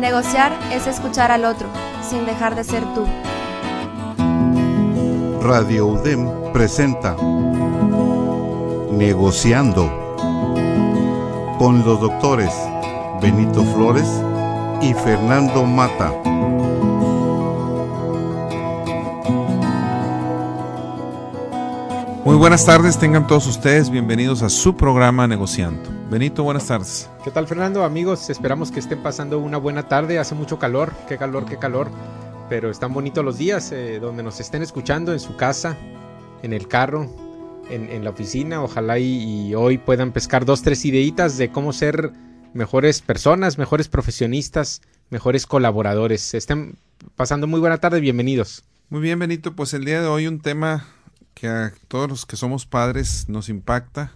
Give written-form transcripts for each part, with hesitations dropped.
Negociar es escuchar al otro, sin dejar de ser tú. Radio UDEM presenta Negociando con los doctores Benito Flores y Fernando Mata. Muy buenas tardes, tengan todos ustedes bienvenidos a su programa Negociando. Benito, buenas tardes. ¿Qué tal, Fernando? Amigos, esperamos que estén pasando una buena tarde. Hace mucho calor, qué calor, pero están bonitos los días donde nos estén escuchando, en su casa, en el carro, en la oficina. Ojalá y hoy puedan pescar 2-3 ideitas de cómo ser mejores personas, mejores profesionistas, mejores colaboradores. Estén pasando muy buena tarde, bienvenidos. Muy bien, Benito, pues el día de hoy un tema que a todos los que somos padres nos impacta,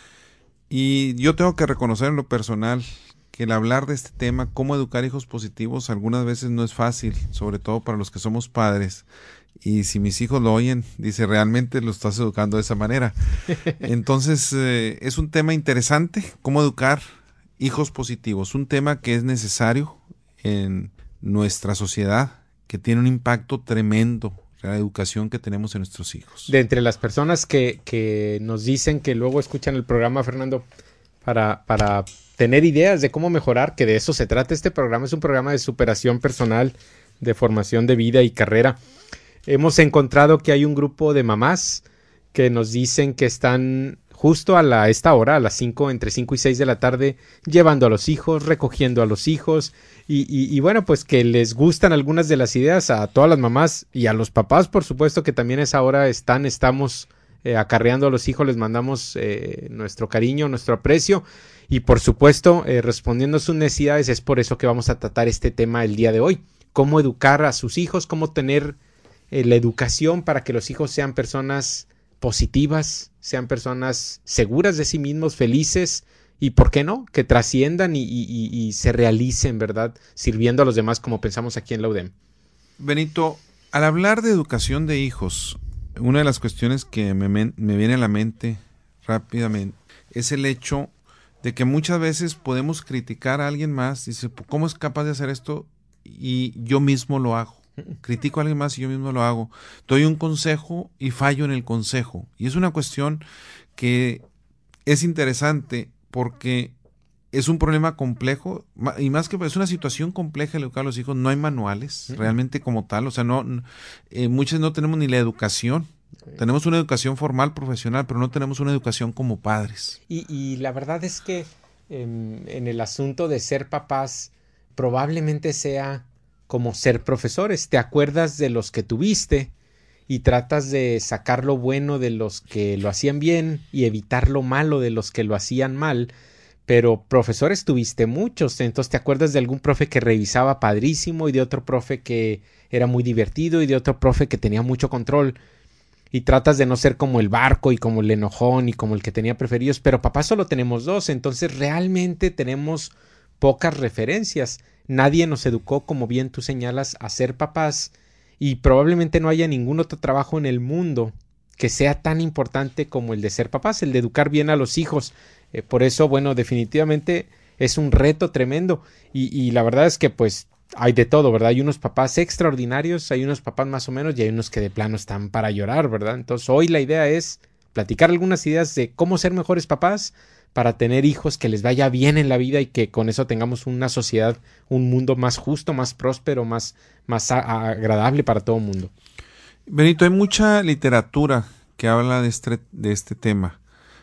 y yo tengo que reconocer en lo personal que el hablar de este tema, cómo educar hijos positivos, algunas veces no es fácil, sobre todo para los que somos padres, y si mis hijos lo oyen, dice, realmente lo estás educando de esa manera. Entonces es un tema interesante, cómo educar hijos positivos, un tema que es necesario en nuestra sociedad, que tiene un impacto tremendo, la educación que tenemos en nuestros hijos. De entre las personas que nos dicen que luego escuchan el programa, Fernando, para tener ideas de cómo mejorar, que de eso se trata este programa, es un programa de superación personal, de formación de vida y carrera. Hemos encontrado que hay un grupo de mamás que nos dicen que están justo a esta hora, a las 5, entre 5 y 6 de la tarde, llevando a los hijos, recogiendo a los hijos, y bueno, pues que les gustan algunas de las ideas a todas las mamás y a los papás, por supuesto, que también a esa hora estamos acarreando a los hijos, les mandamos nuestro cariño, nuestro aprecio, y por supuesto, respondiendo a sus necesidades. Es por eso que vamos a tratar este tema el día de hoy, cómo educar a sus hijos, cómo tener la educación para que los hijos sean personas positivas, sean personas seguras de sí mismos, felices, y por qué no, que trasciendan y se realicen, ¿verdad? Sirviendo a los demás, como pensamos aquí en la UDEM. Benito, al hablar de educación de hijos, una de las cuestiones que me viene a la mente rápidamente es el hecho de que muchas veces podemos criticar a alguien más, dice, ¿cómo es capaz de hacer esto? Y yo mismo lo hago. Critico a alguien más y yo mismo lo hago. Doy un consejo y fallo en el consejo. Y es una cuestión que es interesante porque es un problema complejo, y más que es una situación compleja el educar a los hijos. No hay manuales realmente como tal. O sea, muchos no tenemos ni la educación. Tenemos una educación formal, profesional, pero no tenemos una educación como padres. Y la verdad es que en el asunto de ser papás, probablemente sea como ser profesores. Te acuerdas de los que tuviste y tratas de sacar lo bueno de los que lo hacían bien y evitar lo malo de los que lo hacían mal. Pero profesores tuviste muchos, entonces te acuerdas de algún profe que revisaba padrísimo, y de otro profe que era muy divertido, y de otro profe que tenía mucho control, y tratas de no ser como el barco y como el enojón y como el que tenía preferidos. Pero papá solo tenemos 2, entonces realmente tenemos pocas referencias. Nadie nos educó, como bien tú señalas, a ser papás, y probablemente no haya ningún otro trabajo en el mundo que sea tan importante como el de ser papás, el de educar bien a los hijos. Por eso, bueno, definitivamente es un reto tremendo, y la verdad es que pues hay de todo, ¿verdad? Hay unos papás extraordinarios, hay unos papás más o menos, y hay unos que de plano están para llorar, ¿verdad? Entonces hoy la idea es platicar algunas ideas de cómo ser mejores papás para tener hijos que les vaya bien en la vida, y que con eso tengamos una sociedad, un mundo más justo, más próspero, más agradable para todo el mundo. Benito, hay mucha literatura que habla de este tema,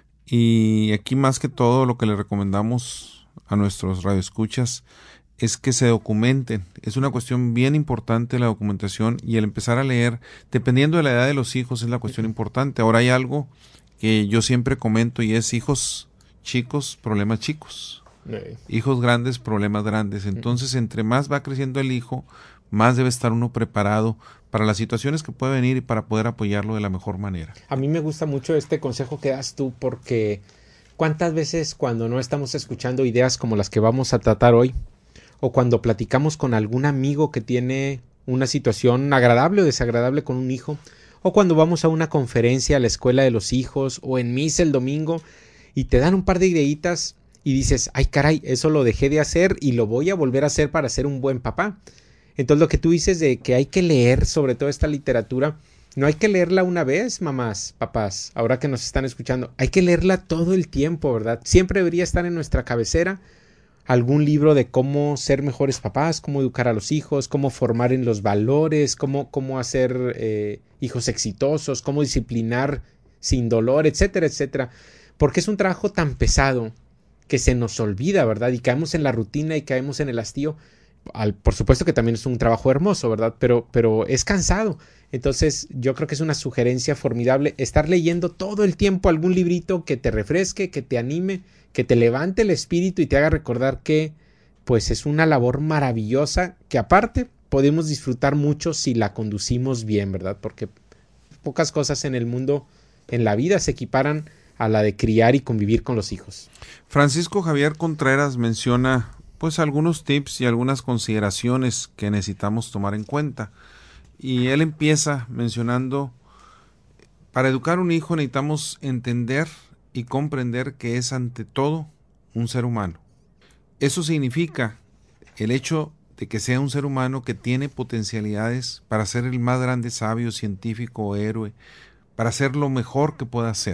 y aquí más que todo lo que le recomendamos a nuestros radioescuchas es que se documenten. Es una cuestión bien importante la documentación, y el empezar a leer, dependiendo de la edad de los hijos, es la cuestión importante. Ahora hay algo que yo siempre comento, y es: hijos chicos, problemas chicos. Hijos grandes, problemas grandes. Entonces, entre más va creciendo el hijo, más debe estar uno preparado para las situaciones que puede venir y para poder apoyarlo de la mejor manera. A mí me gusta mucho este consejo que das tú, porque ¿cuántas veces cuando no estamos escuchando ideas como las que vamos a tratar hoy, o cuando platicamos con algún amigo que tiene una situación agradable o desagradable con un hijo, o cuando vamos a una conferencia a la escuela de los hijos, o en misa el domingo, y te dan un par de ideitas y dices, ay caray, eso lo dejé de hacer y lo voy a volver a hacer para ser un buen papá. Entonces lo que tú dices de que hay que leer sobre toda esta literatura, no hay que leerla una vez, mamás, papás, ahora que nos están escuchando, hay que leerla todo el tiempo, ¿verdad? Siempre debería estar en nuestra cabecera algún libro de cómo ser mejores papás, cómo educar a los hijos, cómo formar en los valores, cómo hacer hijos exitosos, cómo disciplinar sin dolor, etcétera, etcétera. Porque es un trabajo tan pesado que se nos olvida, ¿verdad? Y caemos en la rutina y caemos en el hastío. Por supuesto que también es un trabajo hermoso, ¿verdad? Pero es cansado. Entonces yo creo que es una sugerencia formidable estar leyendo todo el tiempo algún librito que te refresque, que te anime, que te levante el espíritu y te haga recordar que pues es una labor maravillosa que aparte podemos disfrutar mucho si la conducimos bien, ¿verdad? Porque pocas cosas en el mundo, en la vida, se equiparan a la de criar y convivir con los hijos. Francisco Javier Contreras menciona pues algunos tips y algunas consideraciones que necesitamos tomar en cuenta. Y él empieza mencionando, para educar un hijo necesitamos entender y comprender que es ante todo un ser humano. Eso significa el hecho de que sea un ser humano que tiene potencialidades para ser el más grande sabio, científico o héroe, para ser lo mejor que pueda ser.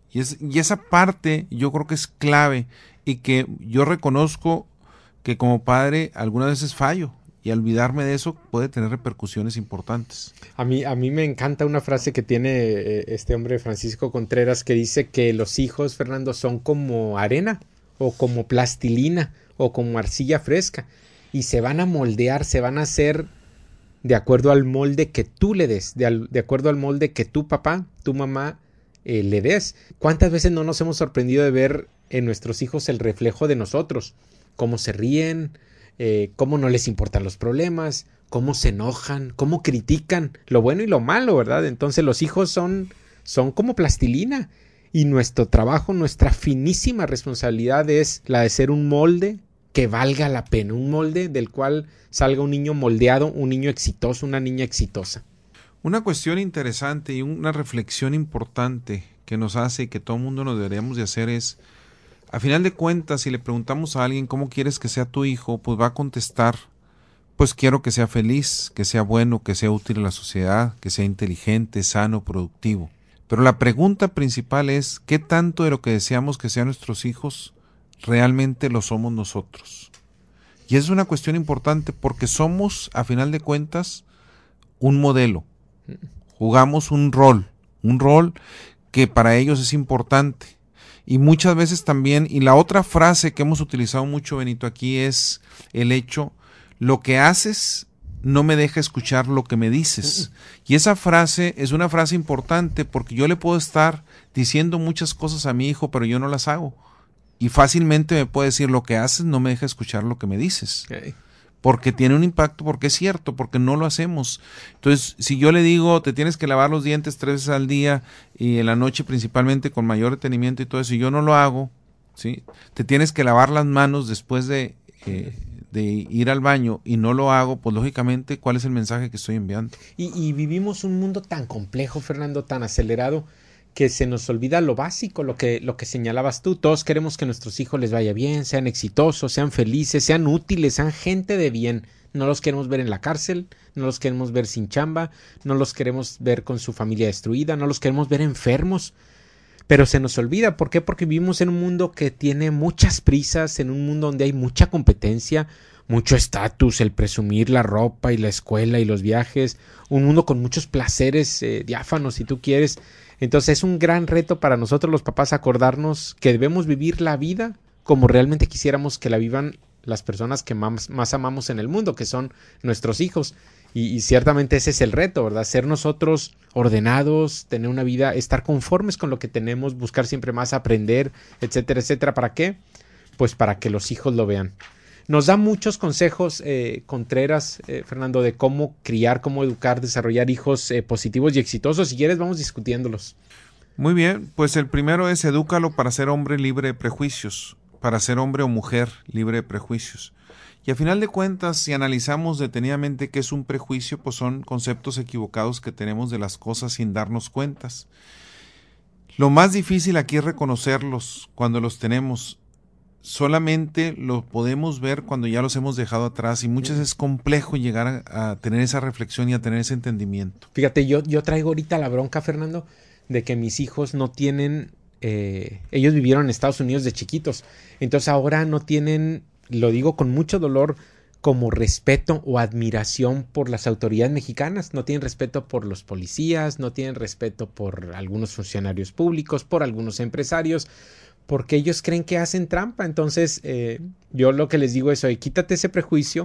Y esa parte yo creo que es clave y que yo reconozco que como padre algunas veces fallo. Y olvidarme de eso puede tener repercusiones importantes. A mí me encanta una frase que tiene este hombre Francisco Contreras que dice que los hijos, Fernando, son como arena o como plastilina o como arcilla fresca y se van a moldear, se van a hacer de acuerdo al molde que tú le des, de acuerdo al molde que tu papá, tu mamá le des. ¿Cuántas veces no nos hemos sorprendido de ver en nuestros hijos el reflejo de nosotros? Cómo se ríen, cómo no les importan los problemas, cómo se enojan, cómo critican lo bueno y lo malo, ¿verdad? Entonces los hijos son como plastilina y nuestro trabajo, nuestra finísima responsabilidad es la de ser un molde que valga la pena, un molde del cual salga un niño moldeado, un niño exitoso, una niña exitosa. Una cuestión interesante y una reflexión importante que nos hace y que todo el mundo nos deberíamos de hacer es, a final de cuentas, si le preguntamos a alguien cómo quieres que sea tu hijo, pues va a contestar, pues quiero que sea feliz, que sea bueno, que sea útil a la sociedad, que sea inteligente, sano, productivo. Pero la pregunta principal es, ¿qué tanto de lo que deseamos que sean nuestros hijos realmente lo somos nosotros? Y es una cuestión importante porque somos, a final de cuentas, un modelo. Jugamos un rol que para ellos es importante. Y muchas veces también, y la otra frase que hemos utilizado mucho, Benito, aquí es el hecho, lo que haces no me deja escuchar lo que me dices. Y esa frase es una frase importante porque yo le puedo estar diciendo muchas cosas a mi hijo, pero yo no las hago. Y fácilmente me puede decir, lo que haces no me deja escuchar lo que me dices. Okay. Porque tiene un impacto, porque es cierto, porque no lo hacemos. Entonces, si yo le digo, te tienes que lavar los dientes 3 veces al día y en la noche principalmente con mayor detenimiento y todo eso, y yo no lo hago, ¿sí? Te tienes que lavar las manos después de ir al baño y no lo hago, pues lógicamente, ¿cuál es el mensaje que estoy enviando? Y vivimos un mundo tan complejo, Fernando, tan acelerado, que se nos olvida lo básico, lo que señalabas tú. Todos queremos que a nuestros hijos les vaya bien, sean exitosos, sean felices, sean útiles, sean gente de bien. No los queremos ver en la cárcel, no los queremos ver sin chamba, no los queremos ver con su familia destruida, no los queremos ver enfermos. Pero se nos olvida. ¿Por qué? Porque vivimos en un mundo que tiene muchas prisas, en un mundo donde hay mucha competencia, mucho estatus, el presumir la ropa y la escuela y los viajes, un mundo con muchos placeres diáfanos, si tú quieres. Entonces es un gran reto para nosotros los papás acordarnos que debemos vivir la vida como realmente quisiéramos que la vivan las personas que más amamos en el mundo, que son nuestros hijos. Y ciertamente ese es el reto, ¿verdad? Ser nosotros ordenados, tener una vida, estar conformes con lo que tenemos, buscar siempre más, aprender, etcétera, etcétera. ¿Para qué? Pues para que los hijos lo vean. Nos da muchos consejos, Contreras, Fernando, de cómo criar, cómo educar, desarrollar hijos positivos y exitosos. Si quieres, vamos discutiéndolos. Muy bien, pues el primero es edúcalo para ser hombre libre de prejuicios, para ser hombre o mujer libre de prejuicios. Y a final de cuentas, si analizamos detenidamente qué es un prejuicio, pues son conceptos equivocados que tenemos de las cosas sin darnos cuentas. Lo más difícil aquí es reconocerlos cuando los tenemos. solamente lo podemos ver cuando ya los hemos dejado atrás y muchas veces es complejo llegar a tener esa reflexión y a tener ese entendimiento. Fíjate, yo traigo ahorita la bronca, Fernando, de que mis hijos no tienen, ellos vivieron en Estados Unidos de chiquitos, entonces ahora no tienen, lo digo con mucho dolor, como respeto o admiración por las autoridades mexicanas, no tienen respeto por los policías, no tienen respeto por algunos funcionarios públicos, por algunos empresarios, porque ellos creen que hacen trampa. Entonces yo lo que les digo es, oye, quítate ese prejuicio,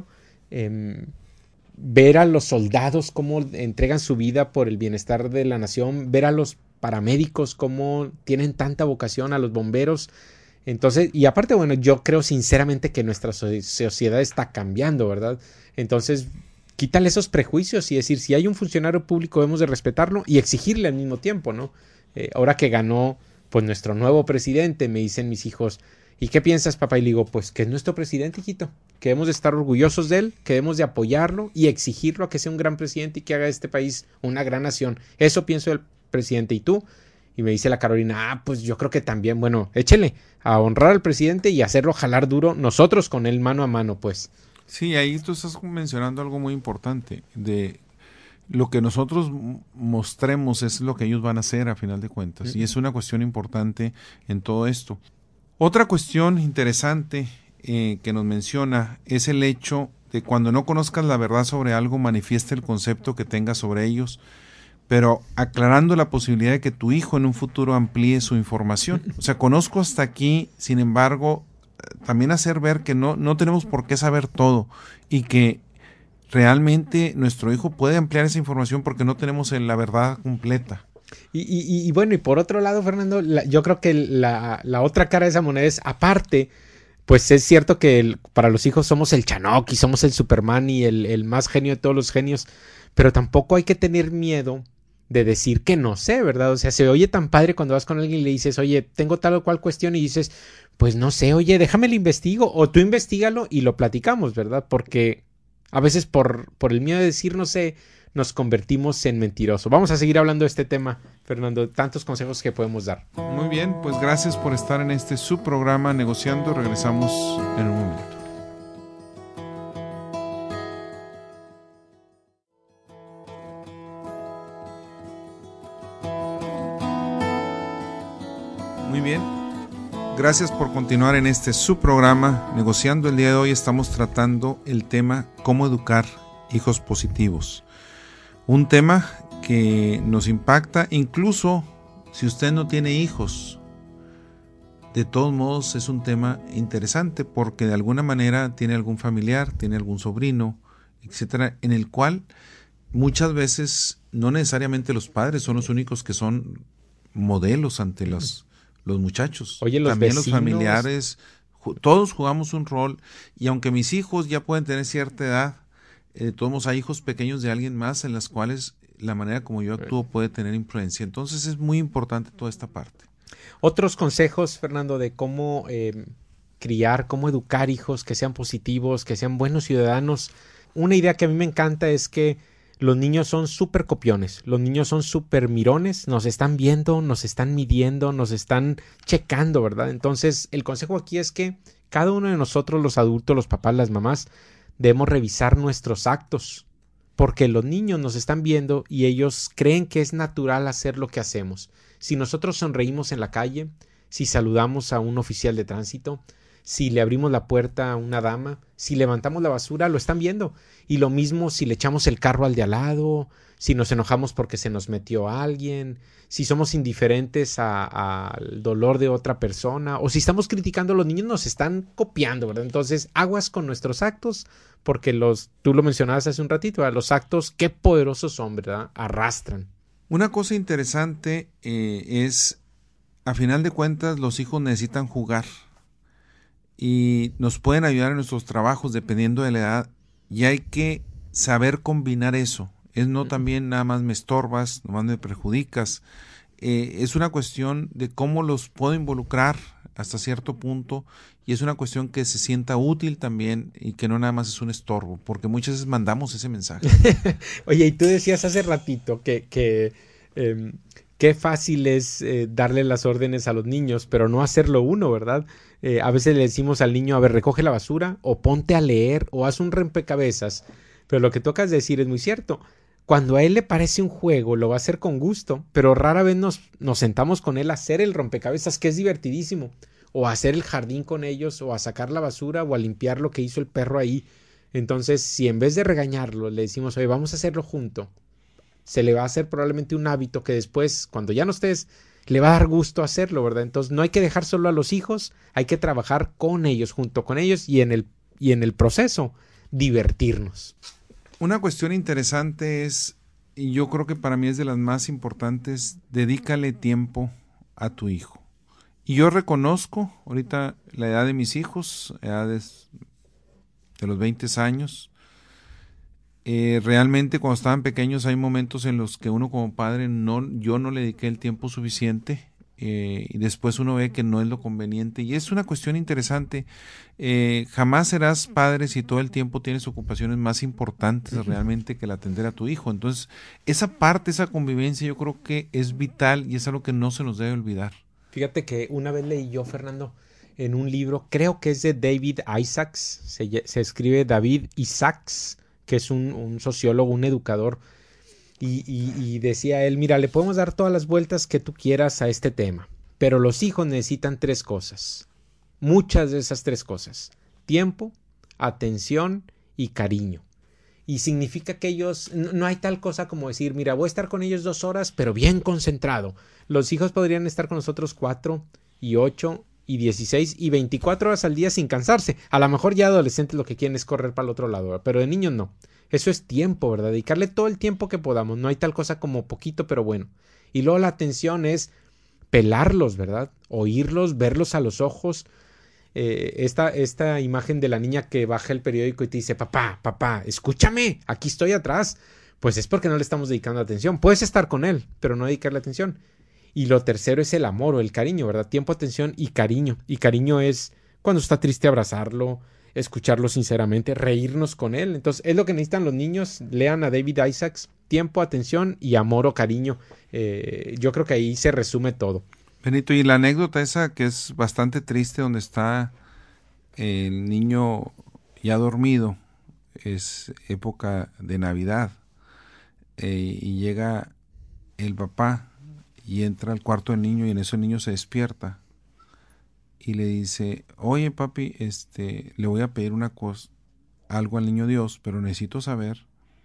ver a los soldados cómo entregan su vida por el bienestar de la nación, ver a los paramédicos cómo tienen tanta vocación, a los bomberos. Entonces, y aparte, bueno, yo creo sinceramente que nuestra sociedad está cambiando, ¿verdad? Entonces, quítale esos prejuicios y decir, si hay un funcionario público debemos de respetarlo y exigirle al mismo tiempo, ¿no? Ahora que ganó pues nuestro nuevo presidente, me dicen mis hijos, ¿y qué piensas, papá? Y le digo, pues que es nuestro presidente, hijito, que debemos de estar orgullosos de él, que debemos de apoyarlo y exigirlo a que sea un gran presidente y que haga de este país una gran nación. Eso pienso del presidente. ¿Y tú? Y me dice la Carolina, pues yo creo que también, bueno, échele a honrar al presidente y hacerlo jalar duro nosotros con él mano a mano, pues. Sí, ahí tú estás mencionando algo muy importante, de lo que nosotros mostremos es lo que ellos van a hacer a final de cuentas, y es una cuestión importante en todo esto. Otra cuestión interesante que nos menciona es el hecho de cuando no conozcas la verdad sobre algo, manifiesta el concepto que tengas sobre ellos, pero aclarando la posibilidad de que tu hijo en un futuro amplíe su información. O sea, conozco hasta aquí, sin embargo, también hacer ver que no tenemos por qué saber todo y que realmente nuestro hijo puede ampliar esa información porque no tenemos la verdad completa. Y bueno, y por otro lado, Fernando, yo creo que la otra cara de esa moneda es, aparte, pues es cierto que para los hijos somos el Chanoc y somos el Superman y el más genio de todos los genios, pero tampoco hay que tener miedo de decir que no sé, ¿verdad? O sea, se oye tan padre cuando vas con alguien y le dices, oye, tengo tal o cual cuestión y dices, pues no sé, oye, déjame lo investigo, o tú investígalo y lo platicamos, ¿verdad? Porque a veces por el miedo de decir no sé, nos convertimos en mentirosos. Vamos a seguir hablando de este tema, Fernando, tantos consejos que podemos dar. Muy bien, pues gracias por estar en este subprograma Negociando. Regresamos en un momento. Muy bien, gracias por continuar en este subprograma Negociando. El día de hoy estamos tratando el tema cómo educar hijos positivos. Un tema que nos impacta, incluso si usted no tiene hijos. De todos modos es un tema interesante porque de alguna manera tiene algún familiar, tiene algún sobrino, etcétera, en el cual muchas veces no necesariamente los padres son los únicos que son modelos ante los muchachos. Oye, también vecinos, los familiares, todos jugamos un rol, y aunque mis hijos ya pueden tener cierta edad, todos hay hijos pequeños de alguien más en las cuales la manera como yo actúo puede tener influencia. Entonces es muy importante toda esta parte. Otros consejos, Fernando, de cómo criar, cómo educar hijos que sean positivos, que sean buenos ciudadanos. Una idea que a mí me encanta es que los niños son súper copiones, los niños son súper mirones, nos están viendo, nos están midiendo, nos están checando, ¿verdad? Entonces el consejo aquí es que cada uno de nosotros, los adultos, los papás, las mamás, debemos revisar nuestros actos, porque los niños nos están viendo y ellos creen que es natural hacer lo que hacemos. Si nosotros sonreímos en la calle, si saludamos a un oficial de tránsito, si le abrimos la puerta a una dama, si levantamos la basura, lo están viendo. Y lo mismo si le echamos el carro al de al lado, si nos enojamos porque se nos metió a alguien, si somos indiferentes al dolor de otra persona, o si estamos criticando, los niños nos están copiando, ¿verdad? Entonces, aguas con nuestros actos, porque tú lo mencionabas hace un ratito, ¿verdad? Los actos, qué poderosos son, ¿verdad? Arrastran. Una cosa interesante es, a final de cuentas, los hijos necesitan jugar y nos pueden ayudar en nuestros trabajos dependiendo de la edad, y hay que saber combinar eso. Es no también nada más me estorbas, nomás me perjudicas. Es una cuestión de cómo los puedo involucrar hasta cierto punto, y es una cuestión que se sienta útil también y que no nada más es un estorbo, porque muchas veces mandamos ese mensaje. Oye, y tú decías hace ratito que qué fácil es darle las órdenes a los niños, pero no hacerlo uno, ¿verdad? A veces le decimos al niño, a ver, recoge la basura, o ponte a leer, o haz un rompecabezas. Pero lo que tocas decir es muy cierto. Cuando a él le parece un juego, lo va a hacer con gusto, pero rara vez nos sentamos con él a hacer el rompecabezas, que es divertidísimo, o a hacer el jardín con ellos, o a sacar la basura, o a limpiar lo que hizo el perro ahí. Entonces, si en vez de regañarlo, le decimos, oye, vamos a hacerlo junto, se le va a hacer probablemente un hábito que después, cuando ya no estés, le va a dar gusto hacerlo, ¿verdad? Entonces, no hay que dejar solo a los hijos, hay que trabajar con ellos, junto con ellos, y en el proceso, divertirnos. Una cuestión interesante es, y yo creo que para mí es de las más importantes, dedícale tiempo a tu hijo. Y yo reconozco ahorita la edad de mis hijos, edades de los 20 años. Realmente cuando estaban pequeños hay momentos en los que uno como padre yo no le dediqué el tiempo suficiente. Y después uno ve que no es lo conveniente y es una cuestión interesante. Jamás serás padre si todo el tiempo tienes ocupaciones más importantes realmente que el atender a tu hijo. Entonces esa parte, esa convivencia yo creo que es vital y es algo que no se nos debe olvidar. Fíjate que una vez leí yo, Fernando, en un libro, creo que es de David Isaacs, se escribe David Isaacs, que es un sociólogo, un educador. Y decía él, mira, le podemos dar todas las vueltas que tú quieras a este tema, pero los hijos necesitan 3 cosas, muchas de esas 3 cosas, tiempo, atención y cariño. Y significa que ellos, no hay tal cosa como decir, mira, voy a estar con ellos 2 horas, pero bien concentrado. Los hijos podrían estar con nosotros 4 y 8 y 16 y 24 horas al día sin cansarse. A lo mejor ya adolescentes lo que quieren es correr para el otro lado, pero de niños no. Eso es tiempo, ¿verdad? Dedicarle todo el tiempo que podamos. No hay tal cosa como poquito, pero bueno. Y luego la atención es pelarlos, ¿verdad? Oírlos, verlos a los ojos. Esta imagen de la niña que baja el periódico y te dice, papá, escúchame, aquí estoy atrás. Pues es porque no le estamos dedicando atención. Puedes estar con él, pero no dedicarle atención. Y lo tercero es el amor o el cariño, ¿verdad? Tiempo, atención y cariño. Y cariño es cuando está triste abrazarlo, escucharlo sinceramente, reírnos con él. Entonces, es lo que necesitan los niños. Lean a David Isaacs, tiempo, atención y amor o cariño. Yo creo que ahí se resume todo. Benito, y la anécdota esa que es bastante triste, donde está el niño ya dormido, es época de Navidad, y llega el papá y entra al cuarto del niño y en eso el niño se despierta. Y le dice, oye papi, le voy a pedir una cosa, algo al niño Dios, pero necesito saber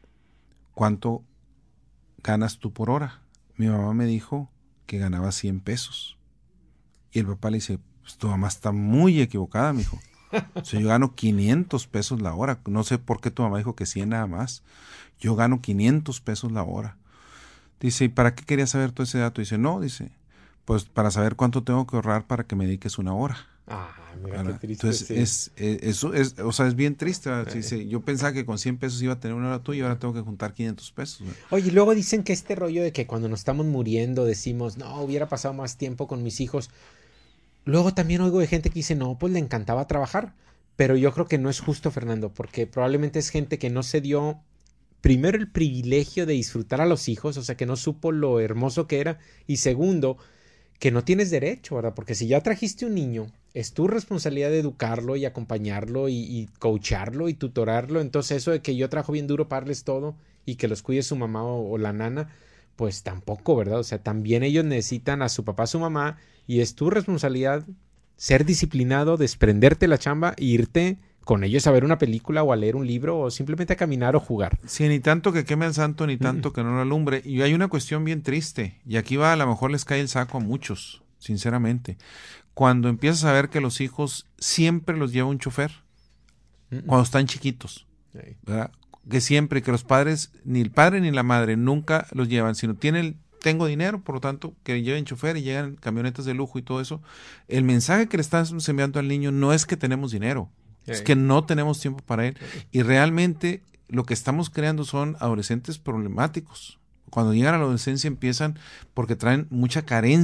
cuánto ganas tú por hora. Mi mamá me dijo que ganaba 100 pesos. Y el papá le dice, pues tu mamá está muy equivocada, mijo. O sea, yo gano 500 pesos la hora. No sé por qué tu mamá dijo que 100 nada más. Yo gano 500 pesos la hora. Dice, ¿y para qué querías saber todo ese dato? Dice, no, pues para saber cuánto tengo que ahorrar para que me dediques una hora. Mira qué triste. Entonces, sí. Es bien triste. Dice, yo pensaba que con 100 pesos iba a tener una hora tuya y ahora tengo que juntar 500 pesos. Oye, y luego dicen que este rollo de que cuando nos estamos muriendo decimos, no, hubiera pasado más tiempo con mis hijos. Luego también oigo de gente que dice, no, pues le encantaba trabajar. Pero yo creo que no es justo, Fernando, porque probablemente es gente que no se dio primero el privilegio de disfrutar a los hijos, o sea, que no supo lo hermoso que era, y segundo, que no tienes derecho, ¿verdad? Porque si ya trajiste un niño, es tu responsabilidad de educarlo y acompañarlo y coacharlo y tutorarlo. Entonces eso de que yo trabajo bien duro para darles todo y que los cuide su mamá o la nana, pues tampoco, ¿verdad? O sea, también ellos necesitan a su papá, a su mamá, y es tu responsabilidad ser disciplinado, desprenderte la chamba e irte con ellos a ver una película o a leer un libro o simplemente a caminar o jugar. Sí, ni tanto que queme al santo, ni tanto que no lo alumbre. Y hay una cuestión bien triste, y aquí a lo mejor les cae el saco a muchos, sinceramente. Cuando empiezas a ver que los hijos siempre los lleva un chofer, cuando están chiquitos, ¿verdad? Que siempre, que los padres, ni el padre ni la madre nunca los llevan, sino tengo dinero, por lo tanto, que lleven chofer y llegan camionetas de lujo y todo eso. El mensaje que le están enviando al niño no es que tenemos dinero, es que no tenemos tiempo para él. Y realmente lo que estamos creando son adolescentes problemáticos. Cuando llegan a la adolescencia empiezan porque traen mucha carencia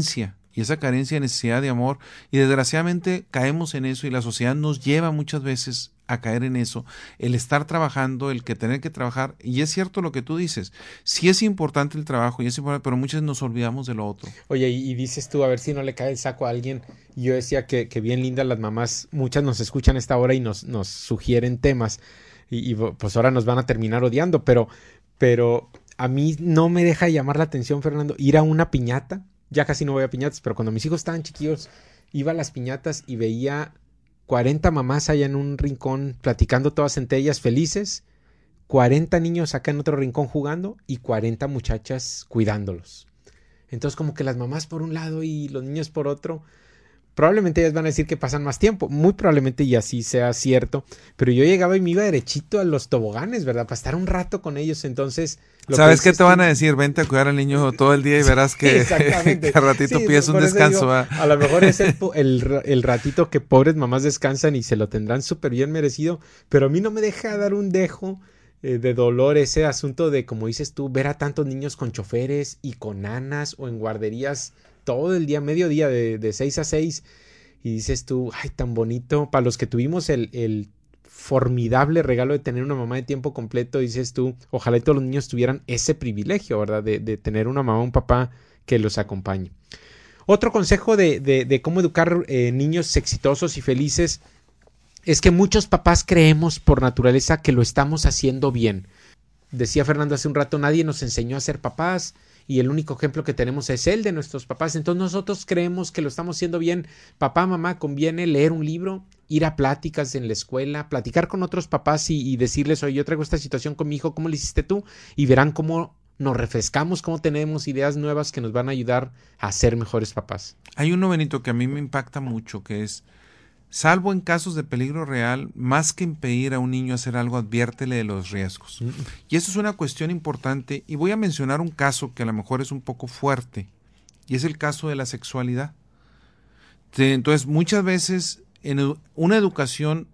y esa carencia de necesidad de amor, y desgraciadamente caemos en eso y la sociedad nos lleva muchas veces a caer en eso, el estar trabajando, el que tener que trabajar, y es cierto lo que tú dices, sí es importante el trabajo, y es importante, pero muchas veces nos olvidamos de lo otro. Oye, y dices tú, a ver si no le cae el saco a alguien, y yo decía que bien lindas las mamás, muchas nos escuchan a esta hora y nos sugieren temas, y pues ahora nos van a terminar odiando, pero a mí no me deja llamar la atención, Fernando, ir a una piñata. Ya casi no voy a piñatas, pero cuando mis hijos estaban chiquillos, iba a las piñatas y veía 40 mamás allá en un rincón platicando todas entre ellas felices, 40 niños acá en otro rincón jugando y 40 muchachas cuidándolos. Entonces como que las mamás por un lado y los niños por otro, probablemente ellas van a decir que pasan más tiempo, muy probablemente y así sea cierto, pero yo llegaba y me iba derechito a los toboganes, ¿verdad? Para estar un rato con ellos, entonces... ¿Sabes qué te van a decir? Vente a cuidar al niño todo el día y verás que, que a ratito pides un descanso. Digo, a lo mejor es el ratito que pobres mamás descansan y se lo tendrán súper bien merecido, pero a mí no me deja dar un dejo de dolor ese asunto de, como dices tú, ver a tantos niños con choferes y con nanas o en guarderías todo el día, mediodía, de 6 a 6, y dices tú, ay, tan bonito, para los que tuvimos el formidable regalo de tener una mamá de tiempo completo, dices tú, ojalá todos los niños tuvieran ese privilegio, ¿verdad? De tener una mamá o un papá que los acompañe. Otro consejo de cómo educar niños exitosos y felices es que muchos papás creemos por naturaleza que lo estamos haciendo bien. Decía Fernando hace un rato, nadie nos enseñó a ser papás y el único ejemplo que tenemos es el de nuestros papás. Entonces nosotros creemos que lo estamos haciendo bien. Papá, mamá, conviene leer un libro, ir a pláticas en la escuela, platicar con otros papás y decirles, oye, yo traigo esta situación con mi hijo, ¿cómo le hiciste tú? Y verán cómo nos refrescamos, cómo tenemos ideas nuevas que nos van a ayudar a ser mejores papás. Hay uno, Benito, que a mí me impacta mucho, que es, salvo en casos de peligro real, más que impedir a un niño hacer algo, adviértele de los riesgos. Y eso es una cuestión importante, y voy a mencionar un caso que a lo mejor es un poco fuerte, y es el caso de la sexualidad. Entonces, muchas veces, en una educación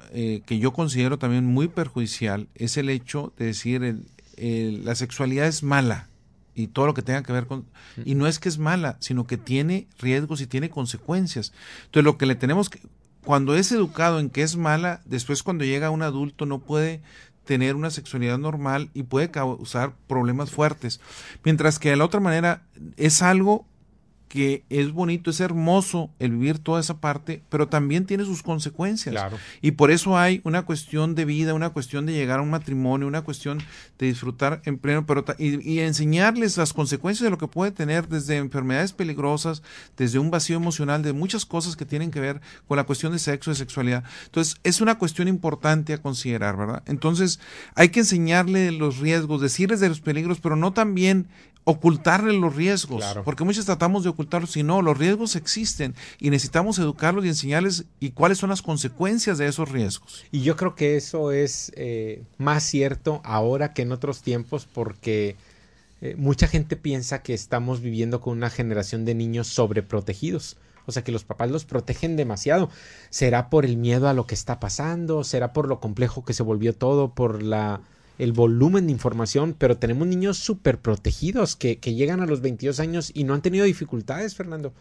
que yo considero también muy perjudicial, es el hecho de decir, la sexualidad es mala, y todo lo que tenga que ver con... Y no es que es mala, sino que tiene riesgos y tiene consecuencias. Entonces, lo que le tenemos que... Cuando es educado en que es mala, después cuando llega un adulto no puede tener una sexualidad normal y puede causar problemas fuertes. Mientras que de la otra manera es algo que es bonito, es hermoso el vivir toda esa parte, pero también tiene sus consecuencias. Claro. Y por eso hay una cuestión de vida, una cuestión de llegar a un matrimonio, una cuestión de disfrutar en pleno, pero y enseñarles las consecuencias de lo que puede tener desde enfermedades peligrosas, desde un vacío emocional, de muchas cosas que tienen que ver con la cuestión de sexo, de sexualidad. Entonces, es una cuestión importante a considerar, ¿verdad? Entonces, hay que enseñarle los riesgos, decirles de los peligros, pero no también ocultarle los riesgos, claro, porque muchos tratamos de ocultarlos, y no, los riesgos existen y necesitamos educarlos y enseñarles y cuáles son las consecuencias de esos riesgos. Y yo creo que eso es más cierto ahora que en otros tiempos, porque mucha gente piensa que estamos viviendo con una generación de niños sobreprotegidos. O sea, que los papás los protegen demasiado. ¿Será por el miedo a lo que está pasando? ¿Será por lo complejo que se volvió todo? ¿Por el volumen de información? Pero tenemos niños súper protegidos que llegan a los 22 años y no han tenido dificultades, Fernando.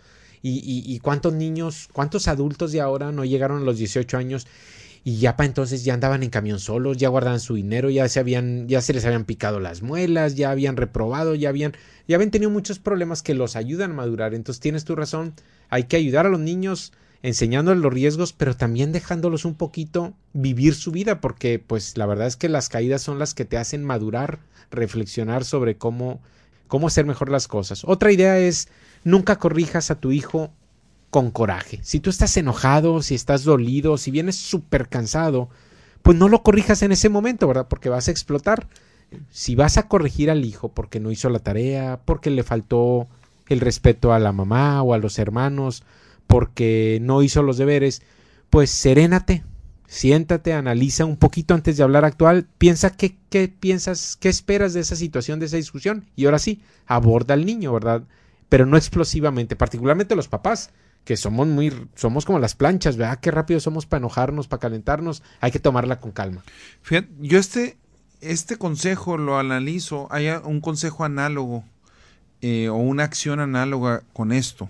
Y cuántos niños, cuántos adultos de ahora no llegaron a los 18 años y ya para entonces ya andaban en camión solos, ya guardaban su dinero, ya se les habían picado las muelas, ya habían reprobado, ya habían tenido muchos problemas que los ayudan a madurar. Entonces tienes tu razón, hay que ayudar a los niños enseñándoles los riesgos, pero también dejándolos un poquito vivir su vida, porque pues la verdad es que las caídas son las que te hacen madurar, reflexionar sobre cómo hacer mejor las cosas. Otra idea es, nunca corrijas a tu hijo con coraje. Si tú estás enojado, si estás dolido, si vienes súper cansado, pues no lo corrijas en ese momento, ¿verdad? Porque vas a explotar. Si vas a corregir al hijo porque no hizo la tarea, porque le faltó el respeto a la mamá o a los hermanos, porque no hizo los deberes, pues serénate, siéntate, analiza un poquito antes de hablar piensa qué piensas, qué esperas de esa situación, de esa discusión, y ahora sí, aborda al niño, ¿verdad? Pero no explosivamente, particularmente los papás, que somos como las planchas, ¿verdad? Qué rápido somos para enojarnos, para calentarnos, hay que tomarla con calma. Fíjate, yo este consejo lo analizo, hay un consejo análogo o una acción análoga con esto.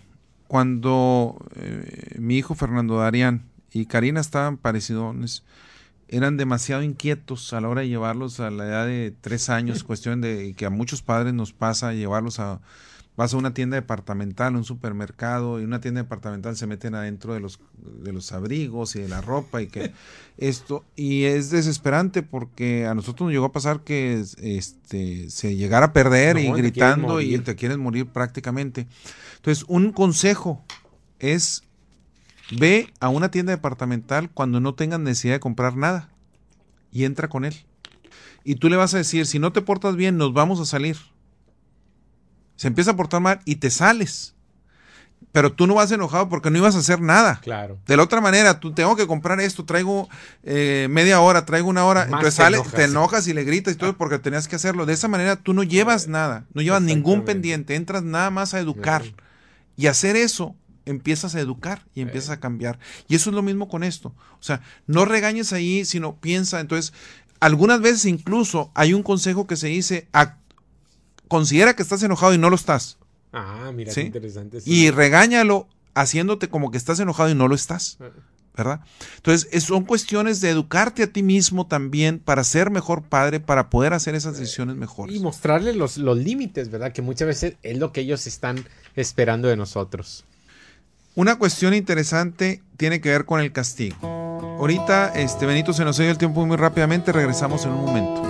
cuando mi hijo Fernando Darián y Karina estaban parecidones, eran demasiado inquietos a la hora de llevarlos a la edad de 3 años, cuestión de que a muchos padres nos pasa llevarlos vas a una tienda departamental, un supermercado, y una tienda departamental se meten adentro de los abrigos y de la ropa, y es desesperante porque a nosotros nos llegó a pasar que se llegara a perder y gritando y te quieres morir prácticamente. Entonces, un consejo es: ve a una tienda departamental cuando no tengas necesidad de comprar nada y entra con él. Y tú le vas a decir, si no te portas bien, nos vamos a salir. Se empieza a portar mal y te sales. Pero tú no vas enojado porque no ibas a hacer nada. Claro. De la otra manera, tú tengo que comprar esto, traigo media hora, traigo una hora. Entonces te enojas y le gritas y todo porque tenías que hacerlo. De esa manera tú no llevas nada, no llevas ningún pendiente, entras nada más a educar. Y hacer eso, empiezas a educar y empiezas a cambiar. Y eso es lo mismo con esto. O sea, no regañes ahí, sino piensa. Entonces, algunas veces incluso hay un consejo que se dice, considera que estás enojado y no lo estás. Ah, mira, ¿sí? Qué interesante. Sí. Y regáñalo haciéndote como que estás enojado y no lo estás, ¿verdad? Entonces, son cuestiones de educarte a ti mismo también para ser mejor padre, para poder hacer esas decisiones mejores. Y mostrarles los límites, ¿verdad? Que muchas veces es lo que ellos están esperando de nosotros. Una cuestión interesante tiene que ver con el castigo. Ahorita, Benito, se nos ha ido el tiempo muy rápidamente, regresamos en un momento.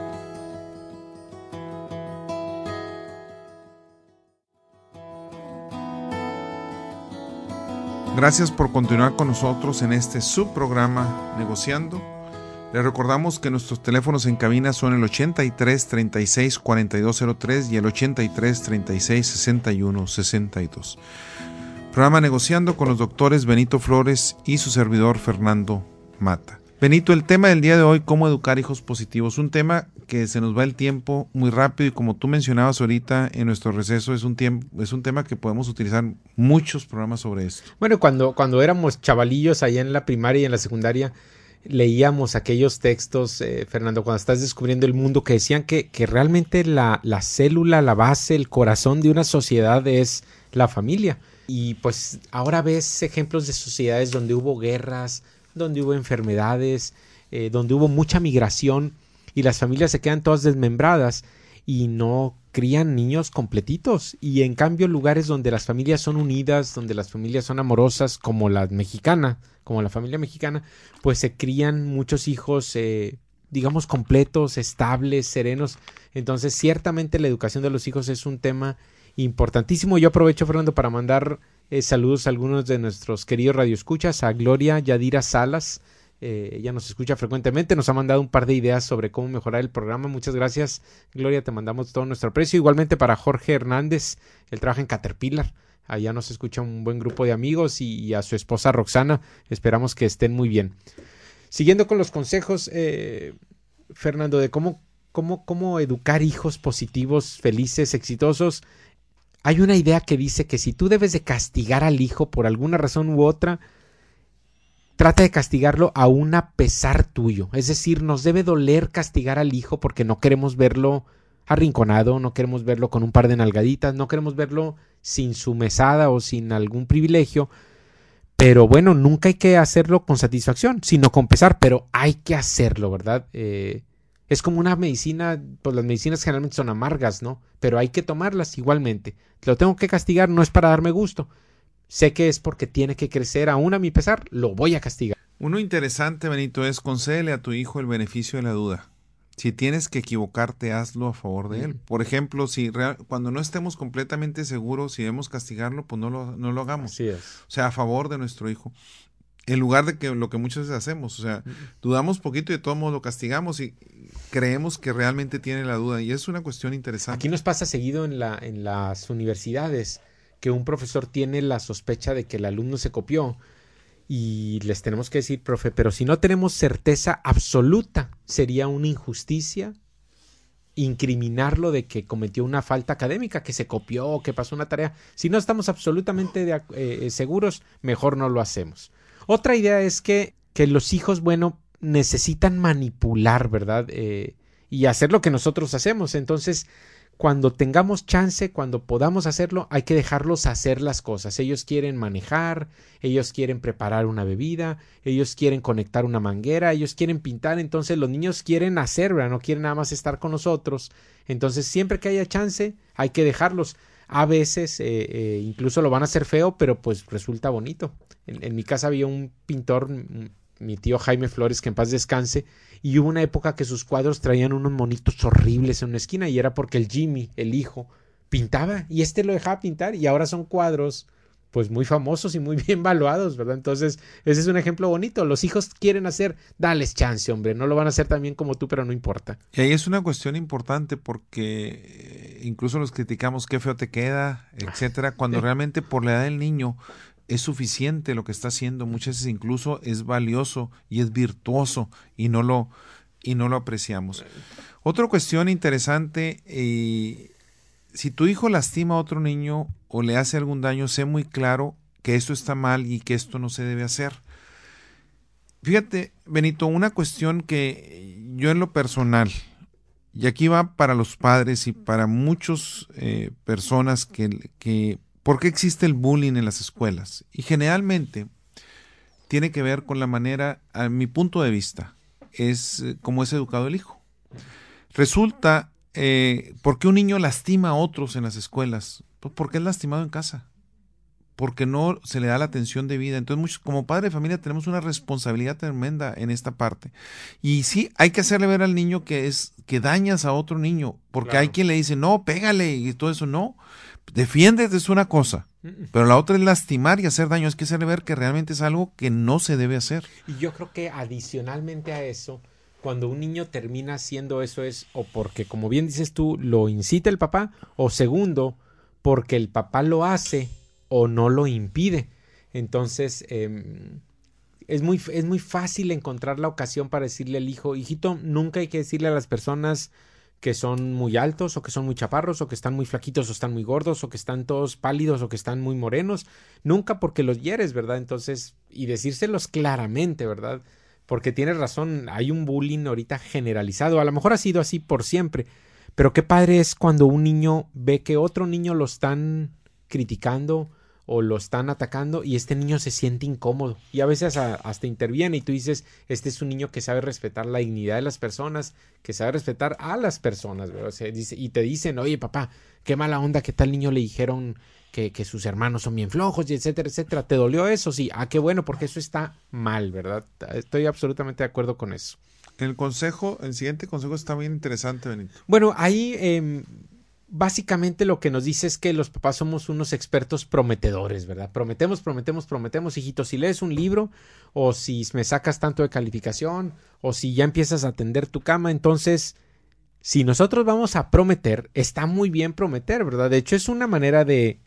Gracias por continuar con nosotros en este subprograma Negociando. Les recordamos que nuestros teléfonos en cabina son el 83 36 4203 y el 83 36 61 62. Programa Negociando con los doctores Benito Flores y su servidor Fernando Mata. Benito, el tema del día de hoy, cómo educar hijos positivos, un tema que se nos va el tiempo muy rápido y como tú mencionabas ahorita en nuestro receso, es un tema que podemos utilizar muchos programas sobre esto. Bueno, cuando éramos chavalillos allá en la primaria y en la secundaria, leíamos aquellos textos, Fernando, cuando estás descubriendo el mundo, que decían que realmente la célula, la base, el corazón de una sociedad es la familia. Y pues ahora ves ejemplos de sociedades donde hubo guerras, donde hubo enfermedades, donde hubo mucha migración y las familias se quedan todas desmembradas y no crían niños completitos. Y en cambio lugares donde las familias son unidas, donde las familias son amorosas, como la mexicana, como la familia mexicana, pues se crían muchos hijos, digamos, completos, estables, serenos. Entonces ciertamente la educación de los hijos es un tema importantísimo. Yo aprovecho, Fernando, para mandar saludos a algunos de nuestros queridos radioescuchas, a Gloria Yadira Salas. Ella nos escucha frecuentemente, nos ha mandado un par de ideas sobre cómo mejorar el programa. Muchas gracias, Gloria, te mandamos todo nuestro aprecio. Igualmente para Jorge Hernández, él trabaja en Caterpillar, allá nos escucha un buen grupo de amigos, y a su esposa Roxana, esperamos que estén muy bien. Siguiendo con los consejos, Fernando, de cómo educar hijos positivos, felices, exitosos. Hay una idea que dice que si tú debes de castigar al hijo por alguna razón u otra, trata de castigarlo aún a pesar tuyo. Es decir, nos debe doler castigar al hijo porque no queremos verlo arrinconado, no queremos verlo con un par de nalgaditas, no queremos verlo sin su mesada o sin algún privilegio. Pero bueno, nunca hay que hacerlo con satisfacción, sino con pesar, pero hay que hacerlo, ¿verdad? Es como una medicina, pues las medicinas generalmente son amargas, ¿no? Pero hay que tomarlas igualmente. Lo tengo que castigar, no es para darme gusto. Sé que es porque tiene que crecer, aún a mi pesar, lo voy a castigar. Uno interesante, Benito, es concédele a tu hijo el beneficio de la duda. Si tienes que equivocarte, hazlo a favor de él. Por ejemplo, cuando no estemos completamente seguros si debemos castigarlo, pues no lo hagamos. Así es. O sea, a favor de nuestro hijo. En lugar de que lo que muchas veces hacemos, o sea, dudamos poquito y de todos modos lo castigamos y creemos que realmente tiene la duda. Y es una cuestión interesante. Aquí nos pasa seguido en las universidades que un profesor tiene la sospecha de que el alumno se copió y les tenemos que decir, profe, pero si no tenemos certeza absoluta, sería una injusticia incriminarlo de que cometió una falta académica, que se copió, que pasó una tarea. Si no estamos absolutamente seguros, mejor no lo hacemos. Otra idea es que los hijos, bueno, necesitan manipular, ¿verdad? Y hacer lo que nosotros hacemos. Entonces, cuando tengamos chance, cuando podamos hacerlo, hay que dejarlos hacer las cosas. Ellos quieren manejar, ellos quieren preparar una bebida, ellos quieren conectar una manguera, ellos quieren pintar. Entonces los niños quieren hacer, ¿verdad? No quieren nada más estar con nosotros. Entonces siempre que haya chance, hay que dejarlos. A veces incluso lo van a hacer feo, pero pues resulta bonito. En mi casa había un pintor, mi tío Jaime Flores, que en paz descanse, y hubo una época que sus cuadros traían unos monitos horribles en una esquina y era porque el Jimmy, el hijo, pintaba y lo dejaba pintar y ahora son cuadros pues muy famosos y muy bien valuados, ¿verdad? Entonces ese es un ejemplo bonito. Los hijos quieren hacer, dales chance, hombre, no lo van a hacer tan bien como tú, pero no importa. Y ahí es una cuestión importante porque incluso los criticamos, qué feo te queda, etcétera, cuando realmente por la edad del niño es suficiente lo que está haciendo, muchas veces incluso es valioso y es virtuoso y no lo apreciamos. Otra cuestión interesante, si tu hijo lastima a otro niño o le hace algún daño, sé muy claro que esto está mal y que esto no se debe hacer. Fíjate, Benito, una cuestión que yo en lo personal, y aquí va para los padres y para muchas personas que ¿por qué existe el bullying en las escuelas? Y generalmente tiene que ver con la manera, a mi punto de vista, es cómo es educado el hijo. Resulta, ¿por qué un niño lastima a otros en las escuelas? Pues porque es lastimado en casa, porque no se le da la atención debida. Entonces, como padre de familia tenemos una responsabilidad tremenda en esta parte. Y sí, hay que hacerle ver al niño que dañas a otro niño, porque claro, hay quien le dice, no, pégale y todo eso, no. Defiéndete es una cosa, pero la otra es lastimar y hacer daño. Es que hacerle ver que realmente es algo que no se debe hacer. Y yo creo que adicionalmente a eso, cuando un niño termina haciendo eso es o porque, como bien dices tú, lo incita el papá, o segundo, porque el papá lo hace o no lo impide. Entonces, es muy fácil encontrar la ocasión para decirle al hijo, hijito, nunca hay que decirle a las personas que son muy altos o que son muy chaparros o que están muy flaquitos o están muy gordos o que están todos pálidos o que están muy morenos, nunca, porque los hieres, ¿verdad? Entonces, y decírselos claramente, ¿verdad? Porque tienes razón, hay un bullying ahorita generalizado, a lo mejor ha sido así por siempre, pero qué padre es cuando un niño ve que otro niño lo están criticando o lo están atacando y este niño se siente incómodo y a veces hasta interviene y tú dices, este es un niño que sabe respetar la dignidad de las personas, que sabe respetar a las personas, ¿verdad? O sea, y te dicen, oye papá, qué mala onda que tal niño le dijeron que sus hermanos son bien flojos y etcétera, etcétera. ¿Te dolió eso? Sí. Ah, qué bueno, porque eso está mal, ¿verdad? Estoy absolutamente de acuerdo con eso. El siguiente consejo está bien interesante, Benito. Bueno, ahí básicamente lo que nos dice es que los papás somos unos expertos prometedores, ¿verdad? Prometemos, hijito, si lees un libro o si me sacas tanto de calificación o si ya empiezas a tender tu cama, entonces, si nosotros vamos a prometer, está muy bien prometer, ¿verdad? De hecho, es una manera de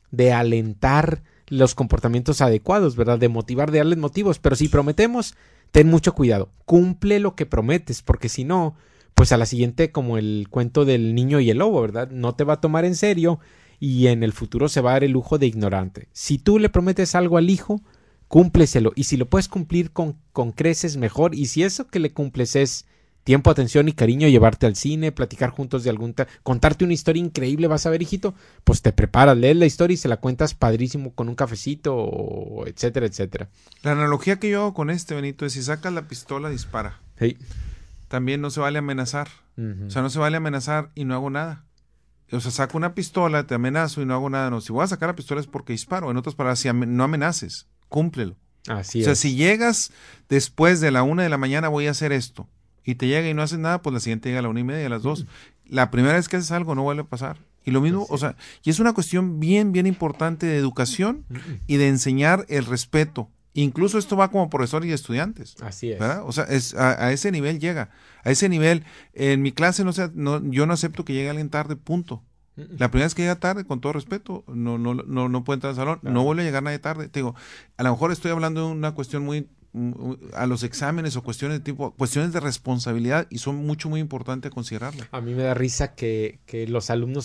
alentar los comportamientos adecuados, ¿verdad? De motivar, de darles motivos, pero si prometemos, ten mucho cuidado, cumple lo que prometes, porque si no, pues a la siguiente, como el cuento del niño y el lobo, ¿verdad? No te va a tomar en serio y en el futuro se va a dar el lujo de ignorante. Si tú le prometes algo al hijo, cúmpleselo. Y si lo puedes cumplir con creces, mejor. Y si eso que le cumples es tiempo, atención y cariño, llevarte al cine, platicar juntos de contarte una historia increíble, vas a ver, hijito, pues te preparas, lees la historia y se la cuentas padrísimo con un cafecito, o etcétera, etcétera. La analogía que yo hago con Benito, es si sacas la pistola, dispara. Sí. También no se vale amenazar. O sea, no se vale amenazar y no hago nada. O sea, saco una pistola, te amenazo y no hago nada. No, si voy a sacar la pistola es porque disparo. En otras palabras, si no amenaces, cúmplelo. Así es. O sea, si llegas después de la 1 de la mañana voy a hacer esto y te llega y no haces nada, pues la siguiente llega a la 1:30, a las 2. La primera vez que haces algo no vuelve a pasar. Y lo mismo, o sea, y es una cuestión bien, bien importante de educación y de enseñar el respeto. Incluso esto va como profesor y estudiantes. Así es. ¿Verdad? O sea, a ese nivel llega. A ese nivel, en mi clase yo no acepto que llegue alguien tarde, punto. La primera vez que llega tarde, con todo respeto, no puede entrar al salón, claro. No vuelve a llegar nadie tarde. Te digo, a lo mejor estoy hablando de una cuestión muy a los exámenes o cuestiones de responsabilidad y son muy importantes a considerarla. A mí me da risa que los alumnos